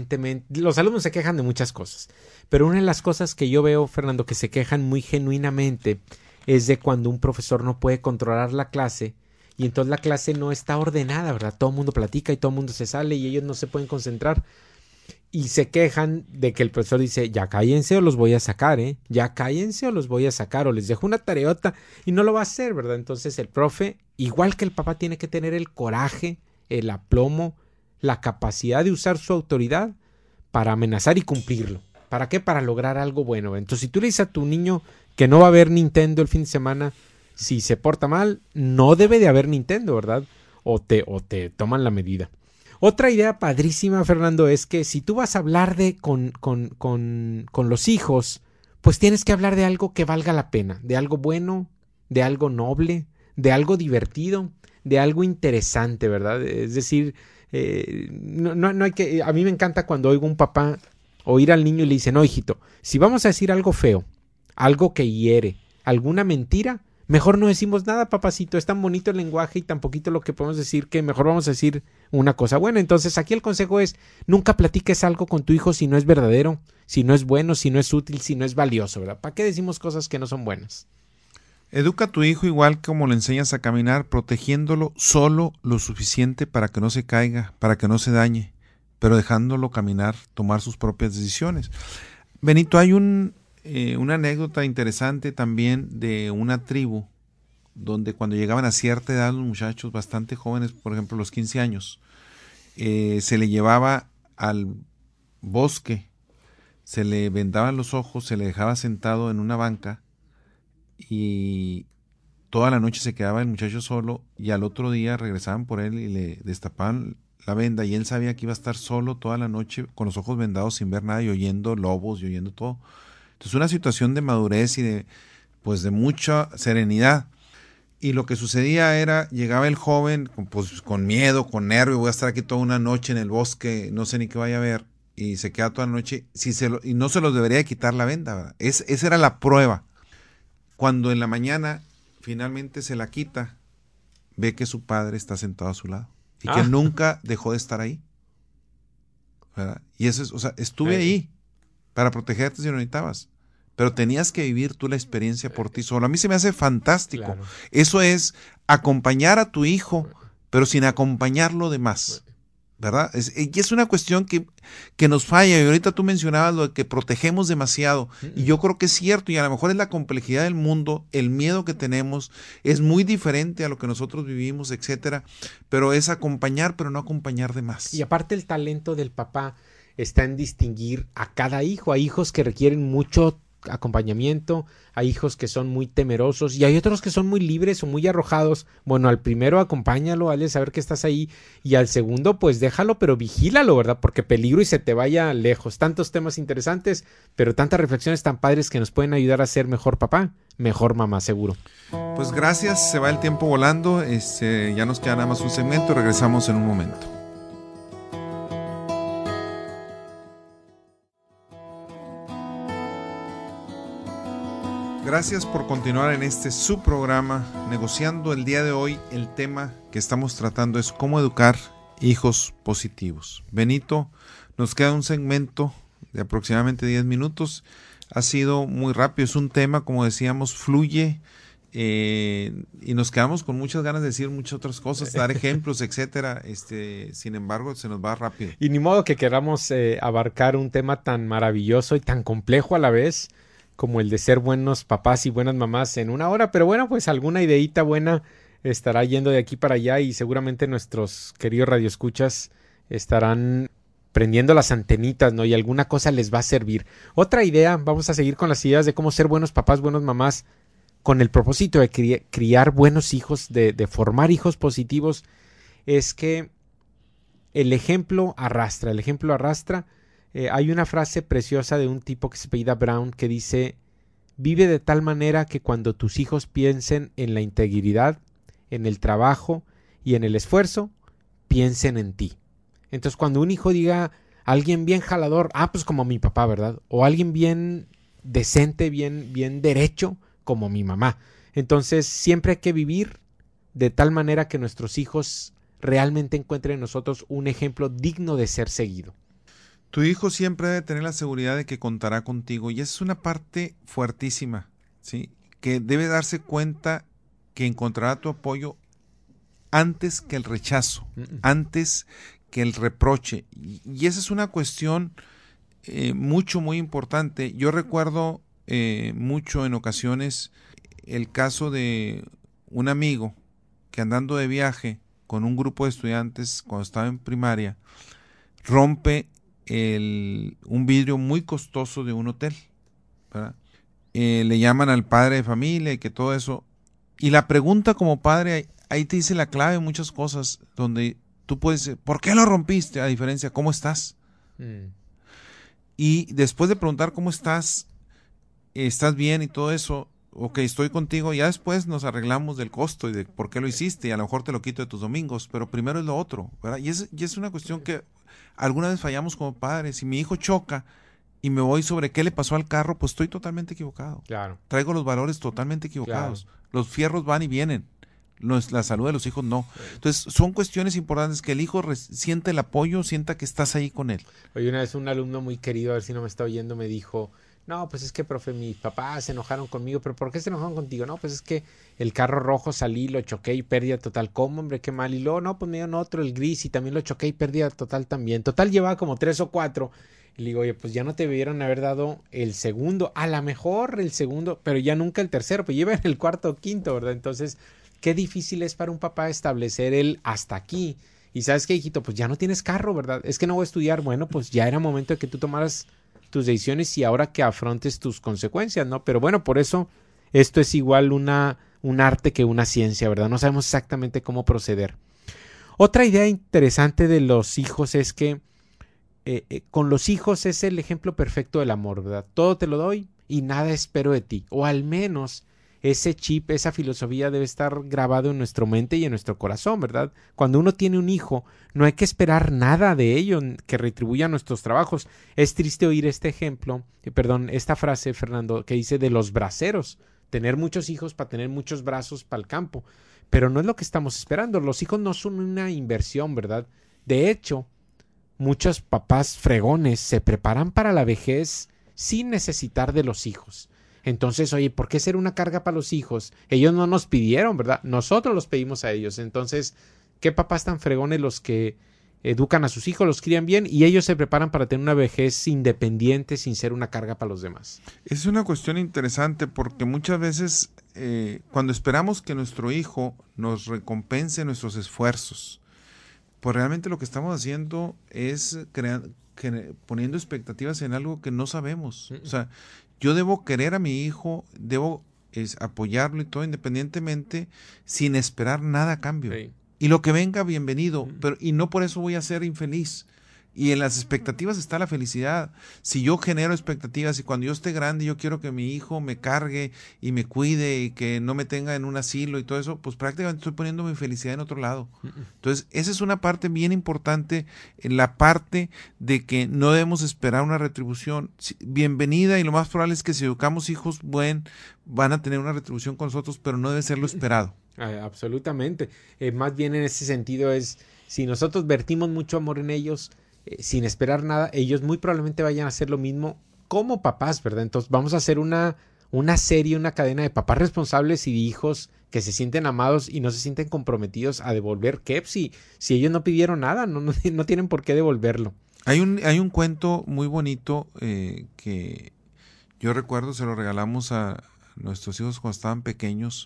se quejan de muchas cosas, pero una de las cosas que yo veo, Fernando, que se quejan muy genuinamente es de cuando un profesor no puede controlar la clase y entonces la clase no está ordenada, ¿verdad? Todo el mundo platica y todo el mundo se sale y ellos no se pueden concentrar. Y se quejan de que el profesor dice, ya cállense o los voy a sacar, ya cállense o los voy a sacar, o les dejo una tareota y no lo va a hacer, ¿verdad? Entonces el profe, igual que el papá, tiene que tener el coraje, el aplomo, la capacidad de usar su autoridad para amenazar y cumplirlo. ¿Para qué? Para lograr algo bueno. Entonces, si tú le dices a tu niño que no va a haber Nintendo el fin de semana, si se porta mal, no debe de haber Nintendo, ¿verdad? O te toman la medida. Otra idea padrísima, Fernando, es que si tú vas a hablar con los hijos, pues tienes que hablar de algo que valga la pena, de algo bueno, de algo noble, de algo divertido, de algo interesante, ¿verdad? Es decir, no hay que... A mí me encanta cuando oigo un papá oír al niño y le dice, no, hijito, si vamos a decir algo feo, algo que hiere, alguna mentira, mejor no decimos nada, papacito, es tan bonito el lenguaje y tan poquito lo que podemos decir que mejor vamos a decir una cosa buena. Entonces aquí el consejo es, nunca platiques algo con tu hijo si no es verdadero, si no es bueno, si no es útil, si no es valioso, ¿verdad? ¿Para qué decimos cosas que no son buenas? Educa a tu hijo igual como le enseñas a caminar, protegiéndolo solo lo suficiente para que no se caiga, para que no se dañe, pero dejándolo caminar, tomar sus propias decisiones. Benito, hay una anécdota interesante también de una tribu donde cuando llegaban a cierta edad los muchachos bastante jóvenes, por ejemplo los 15 años, se le llevaba al bosque, se le vendaban los ojos, se le dejaba sentado en una banca y toda la noche se quedaba el muchacho solo y al otro día regresaban por él y le destapaban la venda y él sabía que iba a estar solo toda la noche con los ojos vendados sin ver nada y oyendo lobos y oyendo todo. Entonces una situación de madurez y de mucha serenidad. Y lo que sucedía era, llegaba el joven pues con miedo, con nervio, voy a estar aquí toda una noche en el bosque, no sé ni qué vaya a ver, y se queda toda la noche, y no se los debería de quitar la venda, ¿verdad? Esa era la prueba. Cuando en la mañana finalmente se la quita, ve que su padre está sentado a su lado, y que nunca dejó de estar ahí, ¿verdad? Y eso es, o sea, estuve ahí para protegerte si lo necesitabas. Pero tenías que vivir tú la experiencia por ti solo. A mí se me hace fantástico. Claro. Eso es acompañar a tu hijo, pero sin acompañarlo de más, ¿verdad? Y es una cuestión que nos falla. Y ahorita tú mencionabas lo de que protegemos demasiado. Y yo creo que es cierto. Y a lo mejor es la complejidad del mundo, el miedo que tenemos es muy diferente a lo que nosotros vivimos, etcétera. Pero es acompañar, pero no acompañar de más. Y aparte el talento del papá está en distinguir a cada hijo. Hay hijos que requieren mucho acompañamiento, hay hijos que son muy temerosos y hay otros que son muy libres o muy arrojados. Bueno, al primero acompáñalo, hazle saber que estás ahí, y al segundo pues déjalo, pero vigílalo, ¿verdad? Porque peligro y se te vaya lejos. Tantos temas interesantes, pero tantas reflexiones tan padres que nos pueden ayudar a ser mejor papá, mejor mamá, seguro. Pues gracias, se va el tiempo volando, ya nos queda nada más un segmento, regresamos en un momento. Gracias por continuar en este su programa, Negociando. El día de hoy el tema que estamos tratando es cómo educar hijos positivos. Benito, nos queda un segmento de aproximadamente 10 minutos. Ha sido muy rápido, es un tema, como decíamos, fluye y nos quedamos con muchas ganas de decir muchas otras cosas, dar ejemplos, etcétera. Sin embargo, se nos va rápido. Y ni modo que queramos abarcar un tema tan maravilloso y tan complejo a la vez como el de ser buenos papás y buenas mamás en una hora, pero bueno, pues alguna ideita buena estará yendo de aquí para allá y seguramente nuestros queridos radioescuchas estarán prendiendo las antenitas, ¿no? Y alguna cosa les va a servir. Otra idea, vamos a seguir con las ideas de cómo ser buenos papás, buenas mamás, con el propósito de criar buenos hijos, de formar hijos positivos, es que el ejemplo arrastra. Hay una frase preciosa de un tipo que se apellida Brown que dice: vive de tal manera que cuando tus hijos piensen en la integridad, en el trabajo y en el esfuerzo, piensen en ti. Entonces cuando un hijo diga alguien bien jalador, pues como mi papá, ¿verdad? O alguien bien decente, bien derecho, como mi mamá. Entonces siempre hay que vivir de tal manera que nuestros hijos realmente encuentren en nosotros un ejemplo digno de ser seguido. Tu hijo siempre debe tener la seguridad de que contará contigo, y esa es una parte fuertísima, ¿sí? Que debe darse cuenta que encontrará tu apoyo antes que el rechazo, antes que el reproche. Y esa es una cuestión muy importante. Yo recuerdo mucho en ocasiones el caso de un amigo que andando de viaje con un grupo de estudiantes cuando estaba en primaria, rompe un vidrio muy costoso de un hotel, ¿verdad? Le llaman al padre de familia y que todo eso. Y la pregunta como padre, ahí te dice la clave de muchas cosas, donde tú puedes decir, ¿por qué lo rompiste? A diferencia, ¿cómo estás? Y después de preguntar cómo estás bien y todo eso, ok, estoy contigo, ya después nos arreglamos del costo y de por qué lo hiciste, y a lo mejor te lo quito de tus domingos, pero primero es lo otro, ¿verdad? Y es una cuestión que alguna vez fallamos como padres. Si mi hijo choca y me voy sobre qué le pasó al carro, pues estoy totalmente equivocado. Claro. Traigo los valores totalmente equivocados. Claro. Los fierros van y vienen. La salud de los hijos no. Entonces son cuestiones importantes que el hijo sienta el apoyo, sienta que estás ahí con él. Oye, una vez un alumno muy querido, a ver si no me está oyendo, me dijo, no, pues es que, profe, mis papás se enojaron conmigo, pero ¿por qué se enojaron contigo? No, pues es que el carro rojo salí, lo choqué y pérdida total. ¿Cómo, hombre? Qué mal. Y luego, no, pues me dieron otro, el gris, y también lo choqué y pérdida total también. Total llevaba como 3 o 4. Y le digo, oye, pues ya no te debieron haber dado el segundo, a lo mejor el segundo, pero ya nunca el tercero, pues lleva en el cuarto o quinto, ¿verdad? Entonces, qué difícil es para un papá establecer el hasta aquí. Y ¿sabes qué, hijito? Pues ya no tienes carro, ¿verdad? Es que no voy a estudiar. Bueno, pues ya era momento de que tú tomaras tus decisiones y ahora que afrontes tus consecuencias, ¿no? Pero bueno, por eso esto es igual un arte que una ciencia, ¿verdad? No sabemos exactamente cómo proceder. Otra idea interesante de los hijos es que con los hijos es el ejemplo perfecto del amor, ¿verdad? Todo te lo doy y nada espero de ti. O al menos ese chip, esa filosofía debe estar grabado en nuestra mente y en nuestro corazón, ¿verdad? Cuando uno tiene un hijo, no hay que esperar nada de ello que retribuya nuestros trabajos. Es triste oír esta frase, Fernando, que dice de los braceros, tener muchos hijos para tener muchos brazos para el campo. Pero no es lo que estamos esperando. Los hijos no son una inversión, ¿verdad? De hecho, muchos papás fregones se preparan para la vejez sin necesitar de los hijos. Entonces, oye, ¿por qué ser una carga para los hijos? Ellos no nos pidieron, ¿verdad? Nosotros los pedimos a ellos. Entonces, ¿qué papás tan fregones los que educan a sus hijos, los crían bien y ellos se preparan para tener una vejez independiente sin ser una carga para los demás? Es una cuestión interesante porque muchas veces cuando esperamos que nuestro hijo nos recompense nuestros esfuerzos, pues realmente lo que estamos haciendo es poniendo expectativas en algo que no sabemos. O sea, yo debo querer a mi hijo, debo apoyarlo y todo independientemente, sin esperar nada a cambio. Sí. Y lo que venga, bienvenido, y no por eso voy a ser infeliz. Y en las expectativas está la felicidad. Si yo genero expectativas y cuando yo esté grande yo quiero que mi hijo me cargue y me cuide y que no me tenga en un asilo y todo eso, pues prácticamente estoy poniendo mi felicidad en otro lado. Entonces, esa es una parte bien importante, en la parte de que no debemos esperar una retribución. Bienvenida, y lo más probable es que si educamos hijos, van a tener una retribución con nosotros, pero no debe ser lo esperado. Absolutamente. Más bien en ese sentido es, si nosotros vertimos mucho amor en ellos, sin esperar nada, ellos muy probablemente vayan a hacer lo mismo como papás, ¿verdad? Entonces vamos a hacer una serie, una cadena de papás responsables y de hijos que se sienten amados y no se sienten comprometidos a devolver. ¿Qué? Si ellos no pidieron nada, no tienen por qué devolverlo. Hay un cuento muy bonito que yo recuerdo, se lo regalamos a nuestros hijos cuando estaban pequeños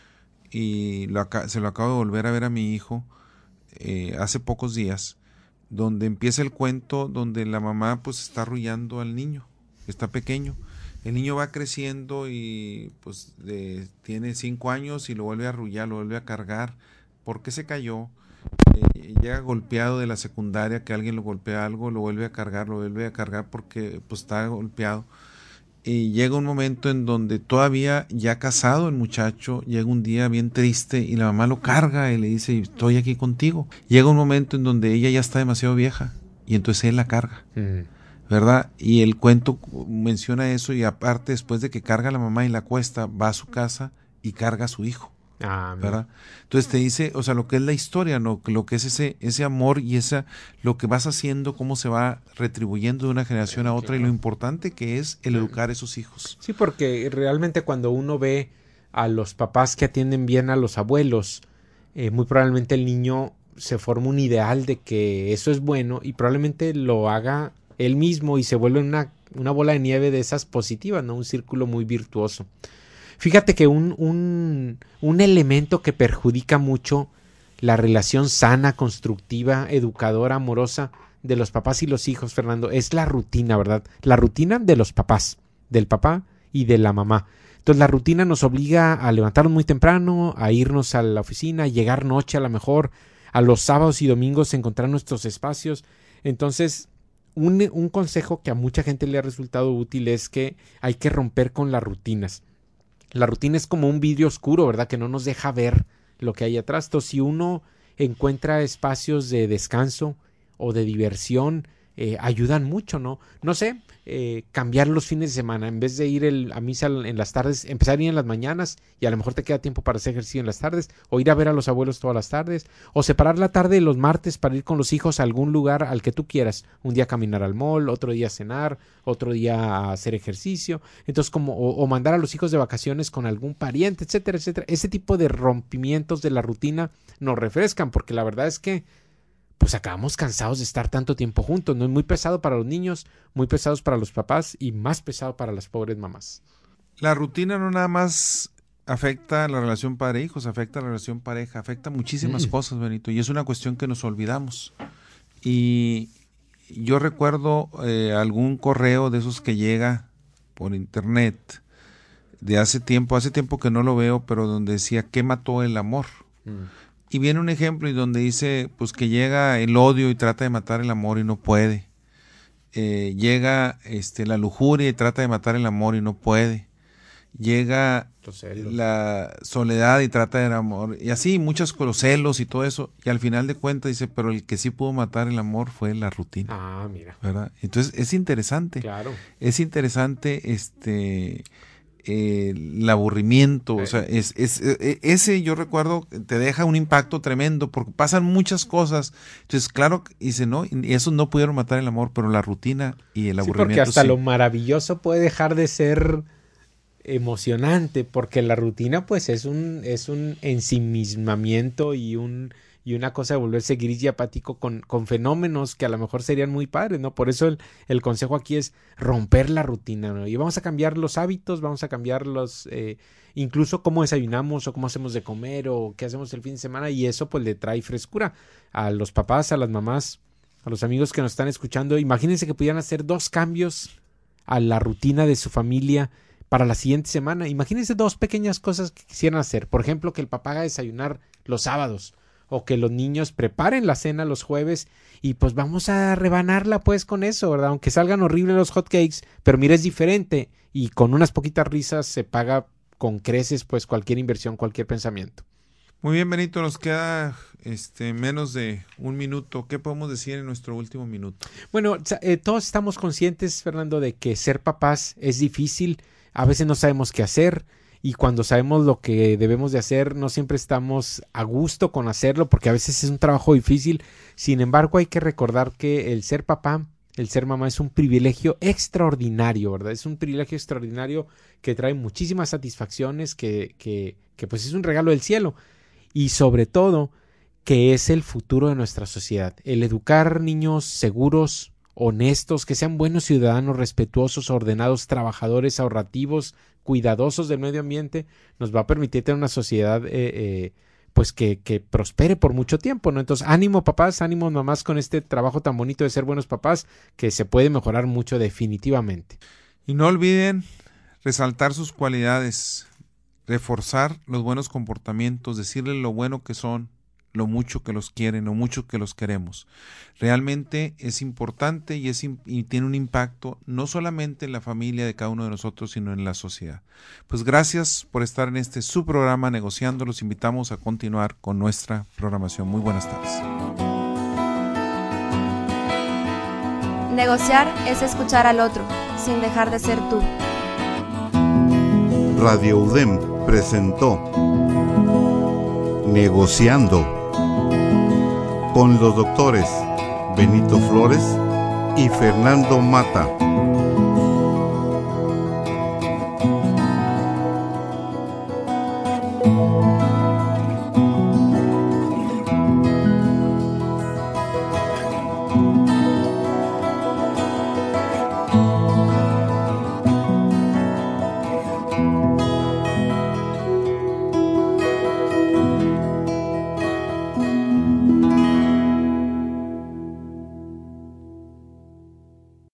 y se lo acabo de volver a ver a mi hijo hace pocos días, donde empieza el cuento donde la mamá pues está arrullando al niño, está pequeño. El niño va creciendo y pues tiene 5 años y lo vuelve a arrullar, lo vuelve a cargar. ¿Por qué se cayó? Llega golpeado de la secundaria, que alguien lo golpea algo, lo vuelve a cargar porque pues está golpeado. Y llega un momento en donde todavía ya casado el muchacho, llega un día bien triste y la mamá lo carga y le dice, estoy aquí contigo. Llega un momento en donde ella ya está demasiado vieja y entonces él la carga, ¿verdad? Y el cuento menciona eso, y aparte después de que carga a la mamá y la acuesta, va a su casa y carga a su hijo. ¿Verdad? Entonces te dice, o sea, lo que es la historia, ¿no? Lo que es ese amor y lo que vas haciendo, cómo se va retribuyendo de una generación a otra, claro. Y lo importante que es el educar a esos hijos. Sí, porque realmente cuando uno ve a los papás que atienden bien a los abuelos, muy probablemente el niño se forma un ideal de que eso es bueno y probablemente lo haga él mismo y se vuelve una bola de nieve de esas positivas, ¿no? Un círculo muy virtuoso. Fíjate que un elemento que perjudica mucho la relación sana, constructiva, educadora, amorosa de los papás y los hijos, Fernando, es la rutina, ¿verdad? La rutina de los papás, del papá y de la mamá. Entonces la rutina nos obliga a levantarnos muy temprano, a irnos a la oficina, a llegar noche a lo mejor, a los sábados y domingos encontrar nuestros espacios. Entonces, un consejo que a mucha gente le ha resultado útil es que hay que romper con las rutinas. La rutina es como un vidrio oscuro, ¿verdad? Que no nos deja ver lo que hay atrás. Entonces, si uno encuentra espacios de descanso o de diversión, ayudan mucho, ¿no? No sé, cambiar los fines de semana. En vez de ir a misa en las tardes, empezar a ir en las mañanas y a lo mejor te queda tiempo para hacer ejercicio en las tardes, o ir a ver a los abuelos todas las tardes, o separar la tarde de los martes para ir con los hijos a algún lugar al que tú quieras. Un día caminar al mall, otro día cenar, otro día a hacer ejercicio. Entonces, o mandar a los hijos de vacaciones con algún pariente, etcétera, etcétera. Ese tipo de rompimientos de la rutina nos refrescan, porque la verdad es que pues acabamos cansados de estar tanto tiempo juntos, ¿no? Es muy pesado para los niños, muy pesados para los papás y más pesado para las pobres mamás. La rutina no nada más afecta la relación padre-hijos, afecta la relación pareja, afecta muchísimas cosas, Benito, y es una cuestión que nos olvidamos. Y yo recuerdo algún correo de esos que llega por internet de hace tiempo que no lo veo, pero donde decía, ¿qué mató el amor? Y viene un ejemplo y donde dice pues que llega el odio y trata de matar el amor y no puede. Llega la lujuria y trata de matar el amor y no puede. Llega la soledad y trata de amor. Y así muchos con los celos y todo eso. Y al final de cuentas dice, pero el que sí pudo matar el amor fue la rutina. Ah, mira. ¿Verdad? Entonces es interesante. Claro. Es interesante el aburrimiento, o sea, ese yo recuerdo te deja un impacto tremendo porque pasan muchas cosas. Entonces, claro, dice, no, y esos no pudieron matar el amor, pero la rutina y el aburrimiento. Porque hasta lo maravilloso puede dejar de ser emocionante, porque la rutina pues es un ensimismamiento y una cosa de volverse gris y apático con fenómenos que a lo mejor serían muy padres, ¿no? Por eso el consejo aquí es romper la rutina, ¿no? Y vamos a cambiar los hábitos, vamos a cambiar incluso cómo desayunamos o cómo hacemos de comer o qué hacemos el fin de semana, y eso pues le trae frescura a los papás, a las mamás, a los amigos que nos están escuchando. Imagínense que pudieran hacer 2 cambios a la rutina de su familia para la siguiente semana. Imagínense 2 pequeñas cosas que quisieran hacer. Por ejemplo, que el papá haga desayunar los sábados, o que los niños preparen la cena los jueves y pues vamos a rebanarla pues con eso, ¿verdad? Aunque salgan horribles los hot cakes, pero mira, es diferente y con unas poquitas risas se paga con creces pues cualquier inversión, cualquier pensamiento. Muy bien, Benito, nos queda menos de 1 minuto. ¿Qué podemos decir en nuestro último minuto? Bueno, todos estamos conscientes, Fernando, de que ser papás es difícil, a veces no sabemos qué hacer. Y cuando sabemos lo que debemos de hacer, no siempre estamos a gusto con hacerlo, porque a veces es un trabajo difícil. Sin embargo, hay que recordar que el ser papá, el ser mamá es un privilegio extraordinario, ¿verdad? Es un privilegio extraordinario que trae muchísimas satisfacciones, que pues es un regalo del cielo. Y sobre todo, que es el futuro de nuestra sociedad. El educar niños seguros, honestos, que sean buenos ciudadanos, respetuosos, ordenados, trabajadores, ahorrativos, cuidadosos del medio ambiente, nos va a permitir tener una sociedad pues que prospere por mucho tiempo, ¿no? Entonces, ánimo papás, ánimo mamás con este trabajo tan bonito de ser buenos papás, que se puede mejorar mucho definitivamente. Y no olviden resaltar sus cualidades, reforzar los buenos comportamientos, decirles lo bueno que son, lo mucho que los quieren, lo mucho que los queremos. Realmente es importante y tiene un impacto no solamente en la familia de cada uno de nosotros, sino en la sociedad. Pues gracias por estar en su programa Negociando. Los invitamos a continuar con nuestra programación. Muy buenas tardes. Negociar es escuchar al otro, sin dejar de ser tú. Radio UDEM presentó Negociando con los doctores Benito Flores y Fernando Mata.